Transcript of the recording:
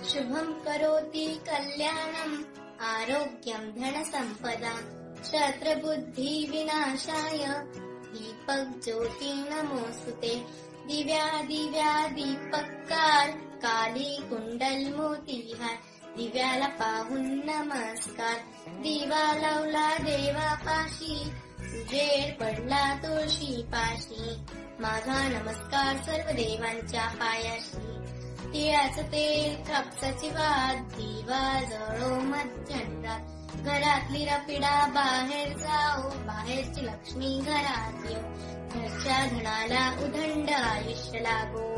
शुभं करोति कल्याणम् आरोग्यं धनसम्पदा शत्रुबुद्धिविनाशाय दीपज्योती नमोस्तुते दिव्या दिव्या दीपकार काली कुंडल मोतीहार दिव्याला पाहून नमस्कार दिवा लावला देवापाशी उजेड पडला तुळशी पाशी माझा नमस्कार सर्व देवांच्या पायाशी तिळाचं तेल कापसाची वात दिवा जळो मध्यंतरात घरातली रपिडा बाहेर जाओ बाहेरची लक्ष्मी घरात येऊ घरच्या धनाला उदंड आयुष्य लागो